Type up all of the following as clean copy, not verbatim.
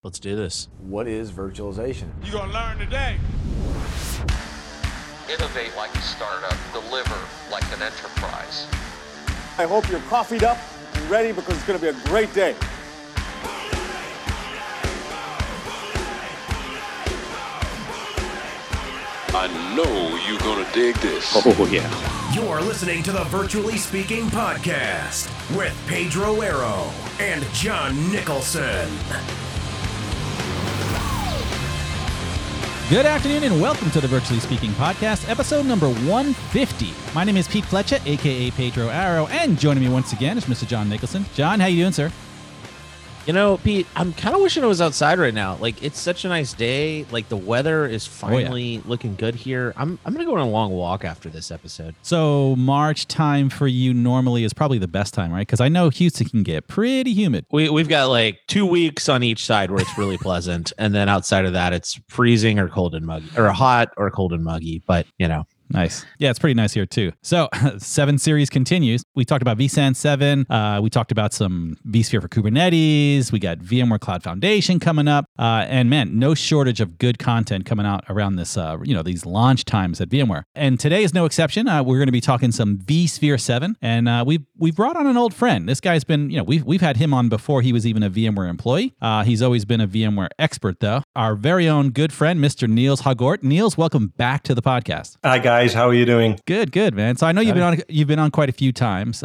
Let's do this. What is virtualization? You're going to learn today. Innovate like a startup, deliver like an enterprise. I hope you're coffeeed up and ready because it's going to be a great day. I know you're going to dig this. Oh, yeah. You're listening to the Virtually Speaking Podcast with Pedro Arrow and John Nicholson. Good afternoon and welcome to the Virtually Speaking Podcast, episode number 150. My name is Pete Fletcher, a.k.a. Pedro Arrow, and joining me once again is Mr. John Nicholson. John, how you doing, sir? You know, Pete, I'm kind of wishing I was outside right now. Like, it's such a nice day. Like, the weather is finally looking good here. I'm going to go on a long walk after this episode. So March time for you normally is probably the best time, right? Because I know Houston can get pretty humid. We've got like 2 weeks on each side where it's really pleasant. And then outside of that, it's freezing or cold and muggy, or hot or cold and muggy. But, you know. Nice. Yeah, it's pretty nice here too. So 7 series continues. We talked about vSAN 7. We talked about some vSphere for Kubernetes. We got VMware Cloud Foundation coming up. And man, no shortage of good content coming out around this, these launch times at VMware. And today is no exception. We're going to be talking some vSphere 7. And we brought on an old friend. This guy's been, we've had him on before he was even a VMware employee. He's always been a VMware expert though. Our very own good friend, Mr. Niels Hagort. Niels, welcome back to the podcast. Hi guys. How are you doing? Good, man. So I know you've been on quite a few times,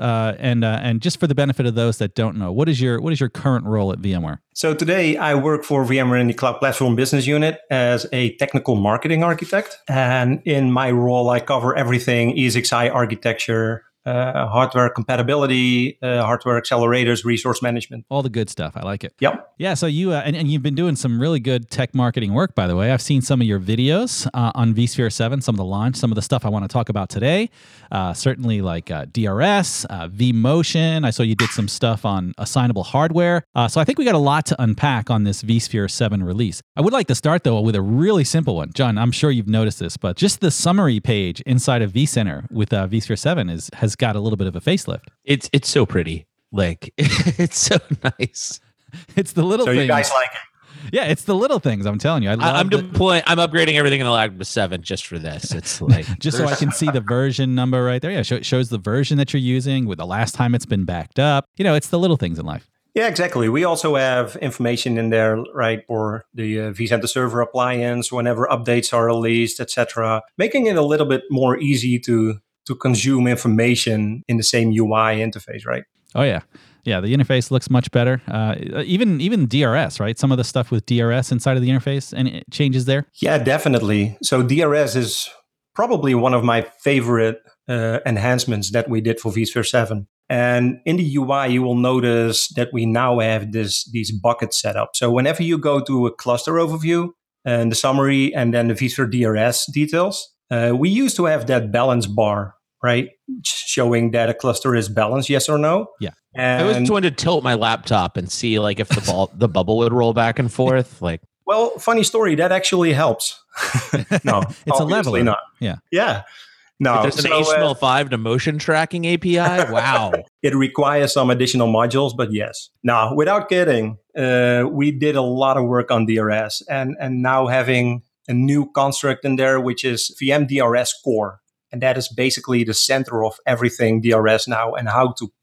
and just for the benefit of those that don't know, what is your current role at VMware? So today I work for VMware in the Cloud Platform Business Unit as a technical marketing architect, and in my role I cover everything ESXi architecture, hardware compatibility, hardware accelerators, resource management. All the good stuff. I like it. Yep. Yeah, so you, and you've been doing some really good tech marketing work, by the way. I've seen some of your videos on vSphere 7, some of the launch, some of the stuff I want to talk about today. Certainly like DRS, vMotion. I saw you did some stuff on assignable hardware. So I think we got a lot to unpack on this vSphere 7 release. I would like to start, though, with a really simple one. John, I'm sure you've noticed this, but just the summary page inside of vCenter with vSphere 7 has got a little bit of a facelift. It's so pretty. Like, it's so nice. It's the little things. So you guys like it? Yeah, it's the little things. I'm telling you. I'm upgrading everything in the Lagna 7 just for this. It's like just so I can see the version number right there. Yeah, shows the version that you're using with the last time it's been backed up. It's the little things in life. Yeah, exactly. We also have information in there, right, for the vCenter Server appliance, whenever updates are released, etc., making it a little bit more easy to consume information in the same UI interface, right? Oh, yeah. Yeah, the interface looks much better. Even DRS, right? Some of the stuff with DRS inside of the interface, and changes there? Yeah, definitely. So DRS is probably one of my favorite enhancements that we did for vSphere 7. And in the UI, you will notice that we now have these buckets set up. So whenever you go to a cluster overview and the summary and then the vSphere DRS details, we used to have that balance bar, right? Showing that a cluster is balanced, yes or no. Yeah. And I was trying to tilt my laptop and see like if the bubble would roll back and forth. Like, well, funny story, that actually helps. No, it's a leveler. Not. Yeah. Yeah. No, there's an HTML5 to motion tracking API. Wow. It requires some additional modules, but yes. Now, without kidding, we did a lot of work on DRS and now having a new construct in there, which is VM DRS core. And that is basically the center of everything DRS now and how to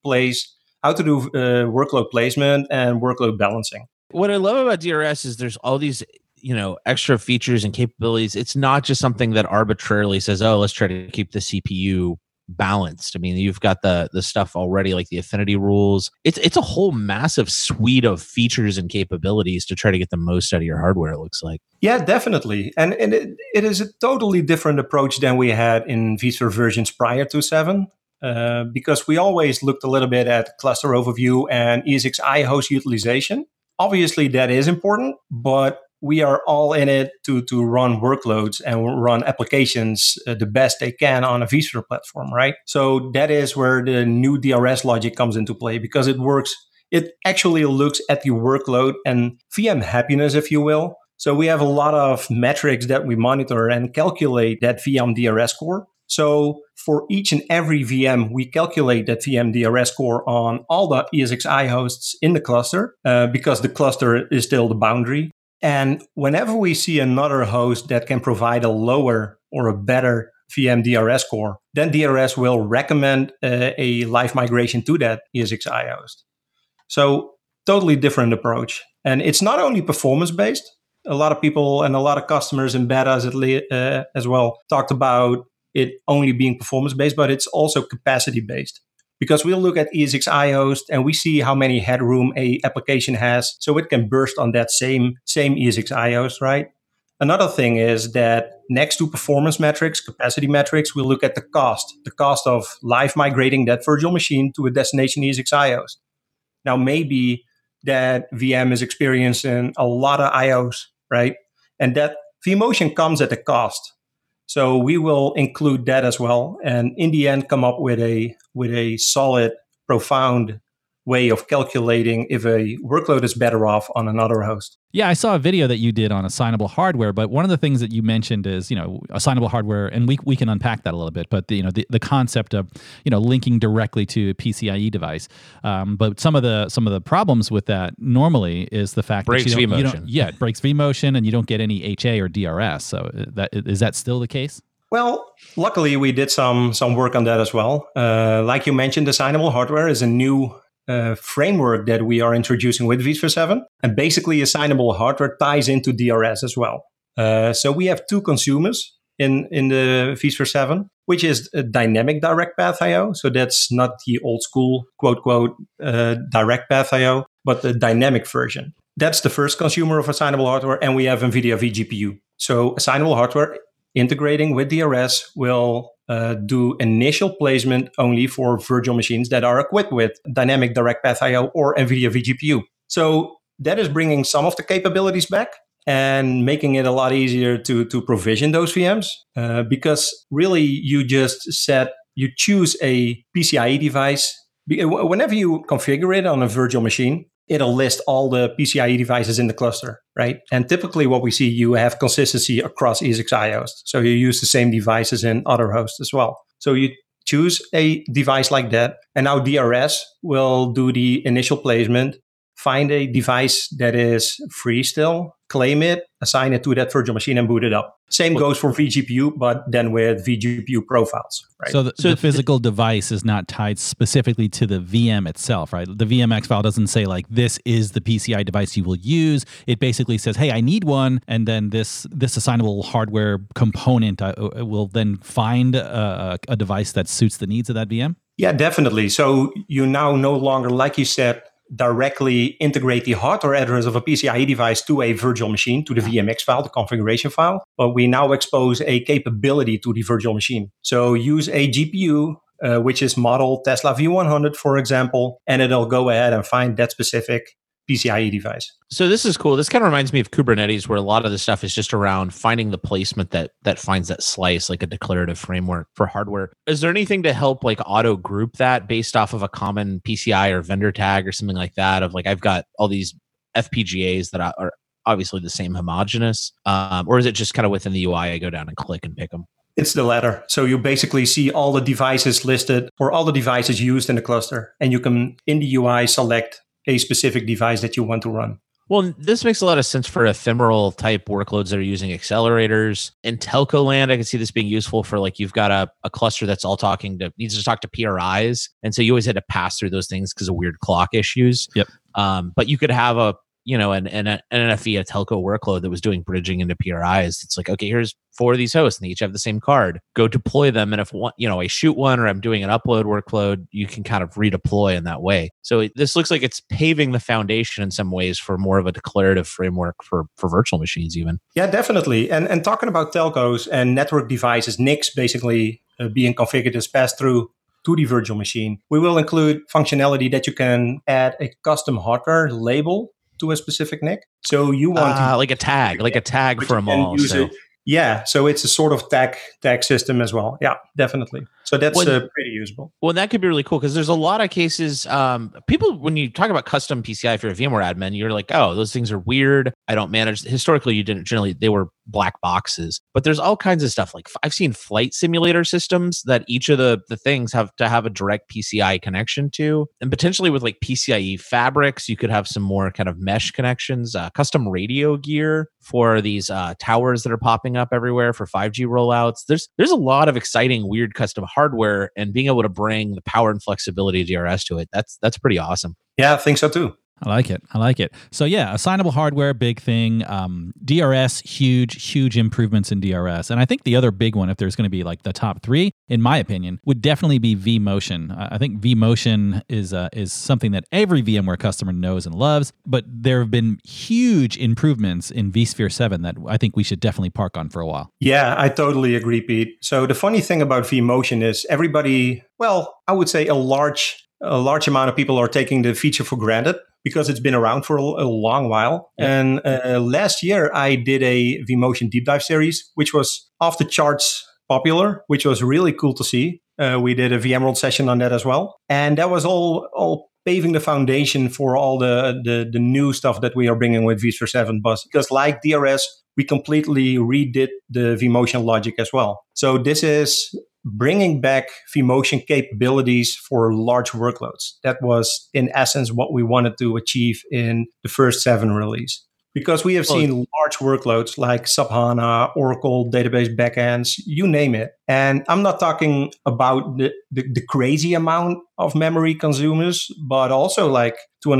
do workload placement and workload balancing. What I love about DRS is there's all these, extra features and capabilities. It's not just something that arbitrarily says, oh, let's try to keep the CPU balanced. I mean, you've got the stuff already, like the affinity rules. It's a whole massive suite of features and capabilities to try to get the most out of your hardware, it looks like. Yeah, definitely. And it is a totally different approach than we had in vSphere versions prior to 7. Because we always looked a little bit at cluster overview and ESXi host utilization. Obviously, that is important, but we are all in it to run workloads and run applications the best they can on a vSphere platform, right? So that is where the new DRS logic comes into play because it works. It actually looks at the workload and VM happiness, if you will. So we have a lot of metrics that we monitor and calculate that VM DRS score. So for each and every VM, we calculate that VM DRS score on all the ESXi hosts in the cluster because the cluster is still the boundary. And whenever we see another host that can provide a lower or a better VM DRS score, then DRS will recommend a live migration to that ESXi host. So totally different approach. And it's not only performance-based. A lot of people and a lot of customers in betas as well talked about it only being performance-based, but it's also capacity-based. Because we'll look at ESXi host and we see how many headroom a application has, so it can burst on that same ESXi host, right? Another thing is that next to performance metrics, capacity metrics, we'll look at the cost of live migrating that virtual machine to a destination ESXi host. Now, maybe that VM is experiencing a lot of IOs, right? And that vMotion comes at a cost. So we will include that as well. And in the end, come up with a solid, profound way of calculating if a workload is better off on another host. Yeah, I saw a video that you did on assignable hardware, but one of the things that you mentioned is, assignable hardware, and we can unpack that a little bit, but the concept of, linking directly to a PCIe device. But some of the problems with that normally is the fact breaks that vMotion. it breaks vMotion and you don't get any HA or DRS. So is that still the case? Well, luckily we did some work on that as well. Like you mentioned, assignable hardware is a new framework that we are introducing with vSphere 7. And basically assignable hardware ties into DRS as well. So we have two consumers in the vSphere 7, which is a dynamic direct path IO. So that's not the old school quote direct path IO, but the dynamic version. That's the first consumer of assignable hardware. And we have NVIDIA vGPU. So assignable hardware integrating with DRS will do initial placement only for virtual machines that are equipped with dynamic direct path IO or NVIDIA vGPU. So that is bringing some of the capabilities back and making it a lot easier to provision those VMs because really you choose a PCIe device. Whenever you configure it on a virtual machine, it'll list all the PCIe devices in the cluster, right? And typically what we see, you have consistency across ESXi hosts. So you use the same devices in other hosts as well. So you choose a device like that. And now DRS will do the initial placement, find a device that is free still, claim it, assign it to that virtual machine and boot it up. Same goes for vGPU, but then with vGPU profiles, right? So the physical device is not tied specifically to the VM itself, right? The VMX file doesn't say like, this is the PCI device you will use. It basically says, hey, I need one. And then this assignable hardware component will then find a device that suits the needs of that VM? Yeah, definitely. So you now no longer, like you said, directly integrate the hardware address of a PCIe device to a virtual machine, to the VMX file, the configuration file. But we now expose a capability to the virtual machine. So use a GPU, which is model Tesla V100, for example, and it'll go ahead and find that specific PCIe device. So this is cool. This kind of reminds me of Kubernetes, where a lot of the stuff is just around finding the placement that finds that slice, like a declarative framework for hardware. Is there anything to help like auto group that based off of a common PCI or vendor tag or something like that? Of like, I've got all these FPGAs that are obviously the same homogeneous, or is it just kind of within the UI? I go down and click and pick them. It's the latter. So you basically see all the devices listed or all the devices used in the cluster, and you can in the UI select a specific device that you want to run. Well, this makes a lot of sense for ephemeral type workloads that are using accelerators. In telco land, I can see this being useful for like you've got a cluster that's all needs to talk to PRIs. And so you always had to pass through those things because of weird clock issues. Yep. But you could have an NFV, a telco workload that was doing bridging into PRIs. It's like, okay, here's 4 of these hosts and they each have the same card. Go deploy them. And if one, I shoot one or I'm doing an upload workload, you can kind of redeploy in that way. So this looks like it's paving the foundation in some ways for more of a declarative framework for virtual machines even. Yeah, definitely. And talking about telcos and network devices, NICs basically being configured as pass-through to the virtual machine, we will include functionality that you can add a custom hardware label to a specific NIC. So you want like a tag for them all. Yeah, so it's a sort of tag system as well. Yeah, definitely. So that's pretty usable. Well, that could be really cool because there's a lot of cases. People, when you talk about custom PCI, if you're a VMware admin, you're like, oh, those things are weird. I don't manage. Historically, you didn't generally. They were black boxes. But there's all kinds of stuff. Like I've seen flight simulator systems that each of the things have to have a direct PCI connection to. And potentially with like PCIe fabrics, you could have some more kind of mesh connections, custom radio gear for these towers that are popping up everywhere for 5G rollouts. There's a lot of exciting, weird custom hardware, and being able to bring the power and flexibility of DRS to it, that's pretty awesome. Yeah, I think so too. I like it. So yeah, assignable hardware, big thing. DRS, huge improvements in DRS. And I think the other big one, if there's going to be like the top three, in my opinion, would definitely be vMotion. I think vMotion is something that every VMware customer knows and loves, but there have been huge improvements in vSphere 7 that I think we should definitely park on for a while. Yeah, I totally agree, Pete. So the funny thing about vMotion is everybody, well, I would say a large amount of people are taking the feature for granted, because it's been around for a long while. And last year, I did a vMotion deep dive series, which was off the charts popular, which was really cool to see. We did a VMworld session on that as well. And that was all paving the foundation for all the new stuff that we are bringing with vSphere 7 Bus. Because like DRS, we completely redid the vMotion logic as well. So this is bringing back vMotion capabilities for large workloads. That was, in essence, what we wanted to achieve in the first 7 release. Because we have seen large workloads like SAP HANA, Oracle, database backends, you name it. And I'm not talking about the crazy amount of memory consumers, but also like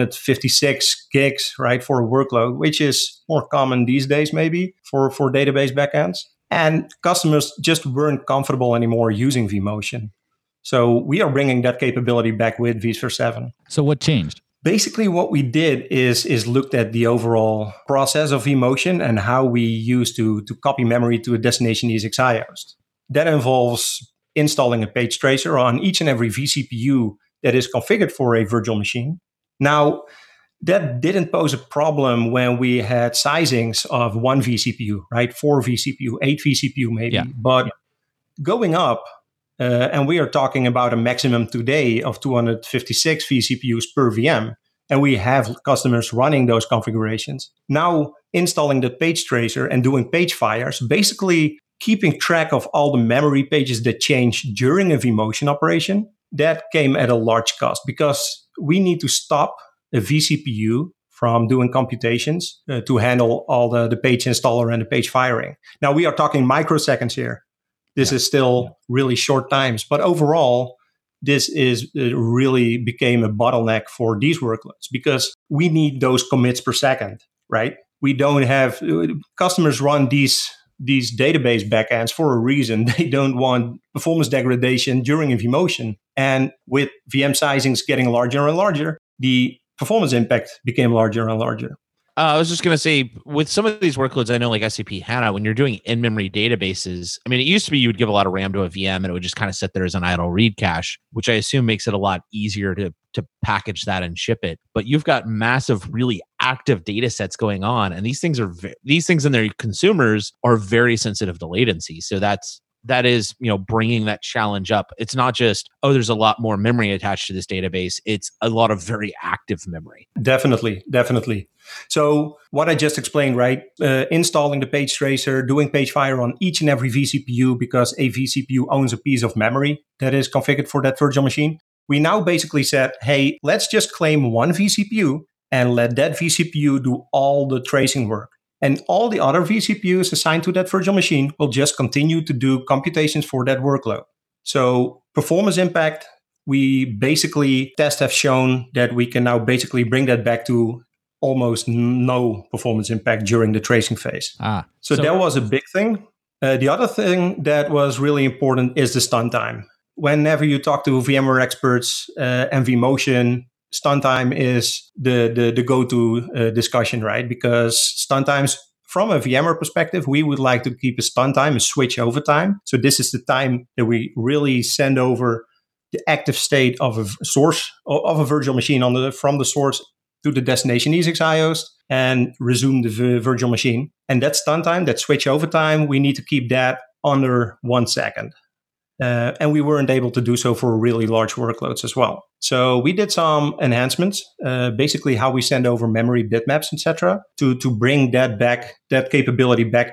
256 gigs, right, for a workload, which is more common these days, maybe, for database backends. And customers just weren't comfortable anymore using vMotion. So we are bringing that capability back with vSphere 7. So what changed? Basically, what we did is looked at the overall process of vMotion and how we used to copy memory to a destination ESXi host. That involves installing a page tracer on each and every vCPU that is configured for a virtual machine. Now, that didn't pose a problem when we had sizings of 1 vCPU, right? 4 vCPU, 8 vCPU maybe. Yeah. But going up, and we are talking about a maximum today of 256 vCPUs per VM, and we have customers running those configurations. Now, installing the page tracer and doing page fires, basically keeping track of all the memory pages that change during a vMotion operation, that came at a large cost because we need to stop a vCPU from doing computations to handle all the page installer and the page firing. Now, we are talking microseconds here. This is still really short times. But overall, this really became a bottleneck for these workloads because we need those commits per second, right? We don't have customers run these database backends for a reason. They don't want performance degradation during a vMotion. And with VM sizings getting larger and larger, the performance impact became larger and larger. I was just going to say, with some of these workloads, I know like SAP HANA, when you're doing in-memory databases, I mean, it used to be you would give a lot of RAM to a VM and it would just kind of sit there as an idle read cache, which I assume makes it a lot easier to package that and ship it. But you've got massive, really active data sets going on. And these things and their consumers are very sensitive to latency. So that is, bringing that challenge up. It's not just, there's a lot more memory attached to this database. It's a lot of very active memory. Definitely. So what I just explained, right? Installing the page tracer, doing page fire on each and every vCPU because a vCPU owns a piece of memory that is configured for that virtual machine. We now basically said, hey, let's just claim 1 vCPU and let that vCPU do all the tracing work. And all the other vCPUs assigned to that virtual machine will just continue to do computations for that workload. So performance impact, we basically tests have shown that we can now basically bring that back to almost no performance impact during the tracing phase. So that was a big thing. The other thing that was really important is the stun time. Whenever you talk to VMware experts and vMotion, stun time is the go-to discussion, right? Because stun times, from a VMware perspective, we would like to keep a stun time, a switch over time. So this is the time that we really send over the active state of a source of a virtual machine from the source to the destination ESXi host and resume the virtual machine. And that stun time, that switch over time, we need to keep that under 1 second. And we weren't able to do so for really large workloads as well. So we did some enhancements, basically how we send over memory bitmaps, etc., to bring that capability back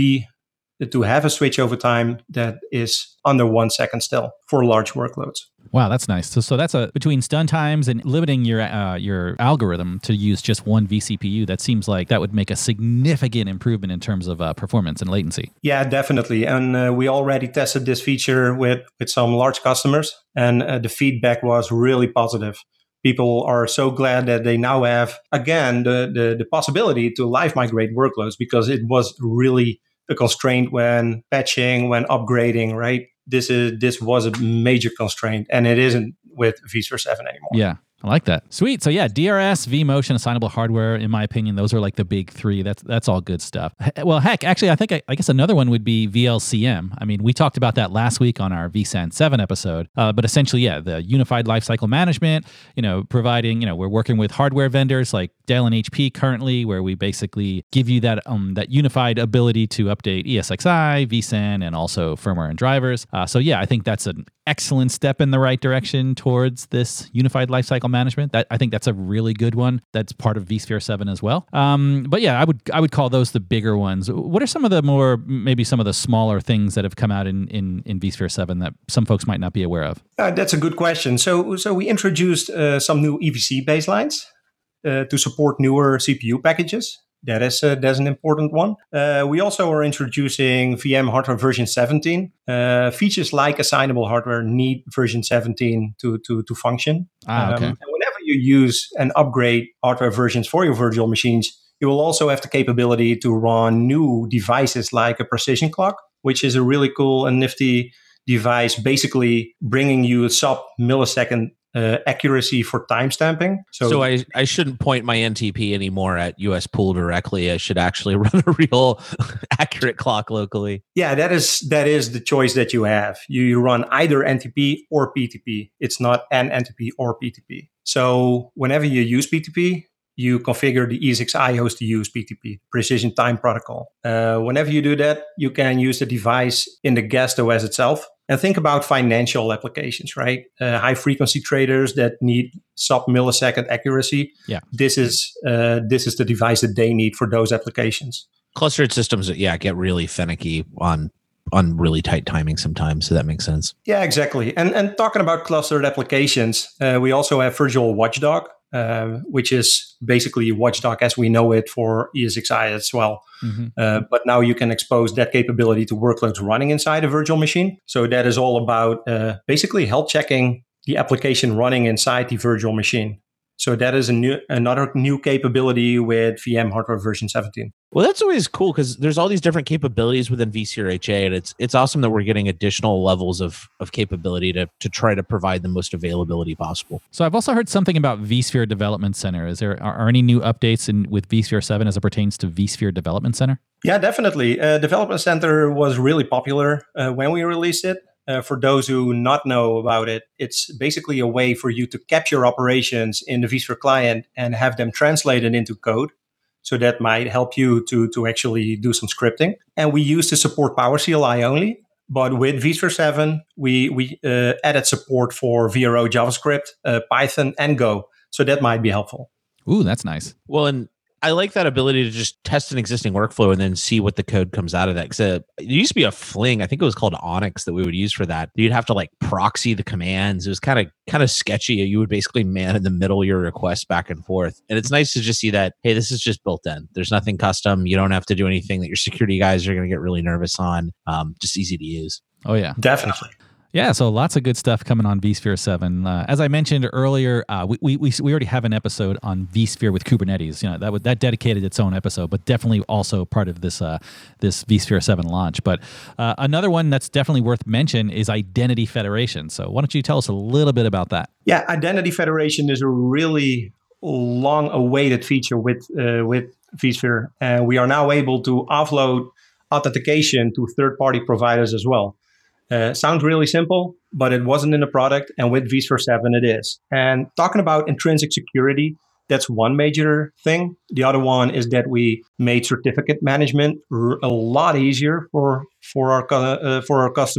to have a switch over time that is under 1 second still for large workloads. Wow, that's nice. So that's between stun times and limiting your algorithm to use just one vCPU. That seems like that would make a significant improvement in terms of performance and latency. Yeah, definitely. And we already tested this feature with some large customers, and the feedback was really positive. People are so glad that they now have, again, the possibility to live migrate workloads, because it was really a constraint when patching, when upgrading, right? This was a major constraint, and it isn't with vSphere 7 anymore. Yeah, I like that. Sweet. So yeah, DRS, vMotion, assignable hardware, in my opinion, those are like the big three. That's all good stuff. Well, heck, actually, I guess another one would be VLCM. I mean, we talked about that last week on our vSAN 7 episode, but essentially, yeah, the unified lifecycle management, providing, we're working with hardware vendors like Dell and HP currently, where we basically give you that unified ability to update ESXi, vSAN, and also firmware and drivers. So yeah, I think that's an excellent step in the right direction towards this unified lifecycle management. I think that's a really good one. That's part of vSphere 7 as well. But yeah, I would call those the bigger ones. What are some of the maybe some of the smaller things that have come out in vSphere 7 that some folks might not be aware of? That's a good question. So we introduced some new EVC baselines to support newer CPU packages. That's an important one. We also are introducing VM hardware version 17. Features like assignable hardware need version 17 to function. Okay. And whenever you use and upgrade hardware versions for your virtual machines, you will also have the capability to run new devices like a precision clock, which is a really cool and nifty device, basically bringing you a sub-millisecond accuracy for timestamping. So I shouldn't point my NTP anymore at US Pool directly. I should actually run a real accurate clock locally. Yeah, that is the choice that you have. You run either NTP or PTP. It's not an NTP or PTP. So whenever you use PTP, you configure the ESXi host to use PTP, Precision Time Protocol. Whenever you do that, you can use the device in the guest OS itself. And think about financial applications, right? High frequency traders that need sub-millisecond accuracy. Yeah, this is the device that they need for those applications. Clustered systems, get really finicky on really tight timing sometimes, so that makes sense. Yeah, exactly. And talking about clustered applications, we also have Virtual Watchdog, which is basically Watchdog as we know it for ESXi as well. Mm-hmm. But now you can expose that capability to workloads running inside a virtual machine. So that is all about basically health checking the application running inside the virtual machine. So that is another new capability with VM hardware version 17. Well, that's always cool because there's all these different capabilities within vSphere HA, and it's awesome that we're getting additional levels of capability to try to provide the most availability possible. So I've also heard something about vSphere Development Center. Are any new updates with vSphere 7 as it pertains to vSphere Development Center? Yeah, definitely. Development Center was really popular when we released it. For those who not know about it, it's basically a way for you to capture operations in the vSphere client and have them translated into code. So that might help you to actually do some scripting. And we used to support PowerCLI only. But with vSphere 7, we added support for VRO JavaScript, Python, and Go. So that might be helpful. Ooh, that's nice. Well, and I like that ability to just test an existing workflow and then see what the code comes out of that. Because it used to be a Fling, I think it was called Onyx, that we would use for that. You'd have to like proxy the commands. It was kind of sketchy. You would basically man in the middle your requests back and forth. And it's nice to just see that, hey, this is just built in. There's nothing custom. You don't have to do anything that your security guys are going to get really nervous on. Just easy to use. Oh, yeah. Definitely. Yeah, so lots of good stuff coming on vSphere 7. As I mentioned earlier, we already have an episode on vSphere with Kubernetes. That dedicated its own episode, but definitely also part of this vSphere 7 launch. But another one that's definitely worth mention is Identity Federation. So why don't you tell us a little bit about that? Yeah, Identity Federation is a really long-awaited feature with vSphere, and we are now able to offload authentication to third-party providers as well. Sounds really simple, but it wasn't in the product, and with vSphere 7 it is. And talking about intrinsic security, that's one major thing. The other one is that we made certificate management a lot easier for our customers.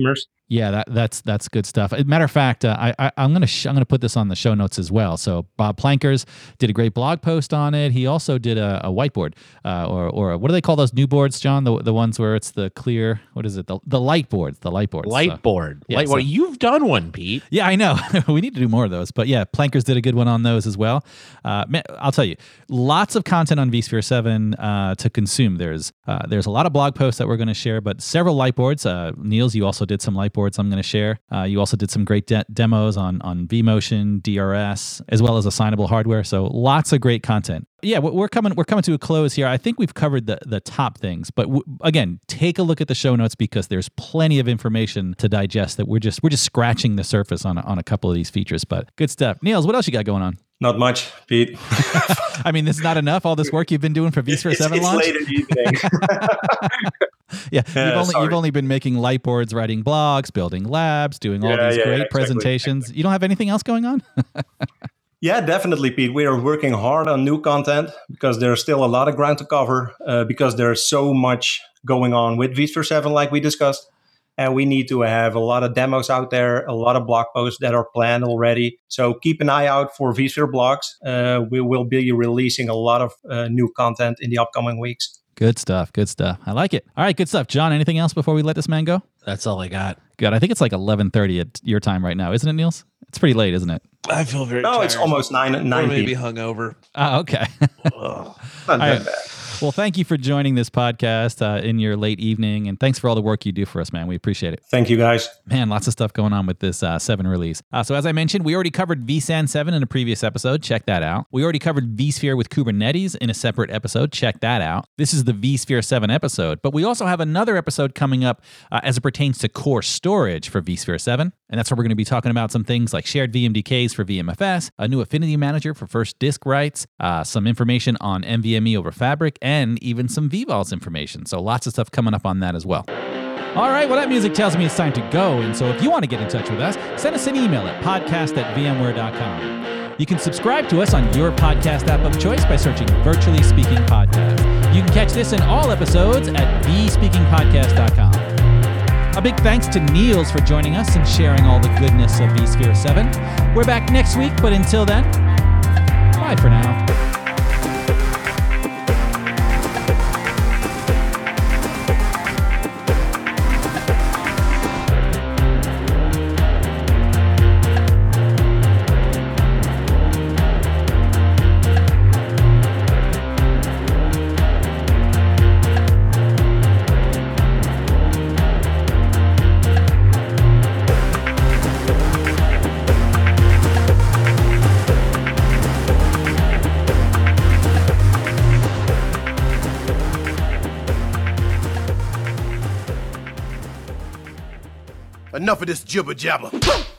Yeah, that's good stuff. Matter of fact, I'm gonna put this on the show notes as well. So Bob Plankers did a great blog post on it. He also did a whiteboard, or what do they call those new boards, John? The ones where it's the clear. What is it? The light boards. The light boards. Lightboard. Yeah, so- You've done one, Pete. Yeah, I know. We need to do more of those. But yeah, Plankers did a good one on those as well. Man, I'll tell you, lots of content on vSphere 7 to consume. There's a lot of blog posts that we're going to share, but several light boards. Niels, you also did some light boards I'm going to share. You also did some great demos on vMotion, DRS, as well as assignable hardware. So lots of great content. Yeah, we're coming to a close here. I think we've covered the top things, but again, take a look at the show notes because there's plenty of information to digest. That we're just scratching the surface on a couple of these features. But good stuff. Niels, what else you got going on? Not much, Pete. I mean, this is not enough. All this work you've been doing for vSphere 7 launch. It's late in the evening. You've only been making light boards, writing blogs, building labs, doing all these great presentations. Exactly. You don't have anything else going on? Yeah, definitely, Pete. We are working hard on new content because there's still a lot of ground to cover because there's so much going on with vSphere 7 like we discussed. And we need to have a lot of demos out there, a lot of blog posts that are planned already. So keep an eye out for vSphere blogs. We will be releasing a lot of new content in the upcoming weeks. Good stuff. Good stuff. I like it. All right, good stuff. John, anything else before we let this man go? That's all I got. Good. I think it's like 11:30 at your time right now, isn't it, Niels? It's pretty late, isn't it? I feel very tired. It's almost 9 or maybe p.m. hungover. Oh, okay. Not that bad. Well, thank you for joining this podcast in your late evening, and thanks for all the work you do for us, man. We appreciate it. Thank you, guys. Man, lots of stuff going on with this 7 release. So as I mentioned, we already covered vSAN 7 in a previous episode. Check that out. We already covered vSphere with Kubernetes in a separate episode. Check that out. This is the vSphere 7 episode, but we also have another episode coming up as it pertains to core storage for vSphere 7, and that's where we're going to be talking about some things like shared VMDKs for VMFS, a new affinity manager for first disk writes, some information on NVMe over Fabric, and even some vVols information. So lots of stuff coming up on that as well. All right, well, that music tells me it's time to go. And so if you want to get in touch with us, send us an email at podcast@vmware.com. You can subscribe to us on your podcast app of choice by searching Virtually Speaking Podcast. You can catch this and all episodes at vspeakingpodcast.com. A big thanks to Niels for joining us and sharing all the goodness of vSphere 7. We're back next week, but until then, bye for now. Enough of this jibber jabber.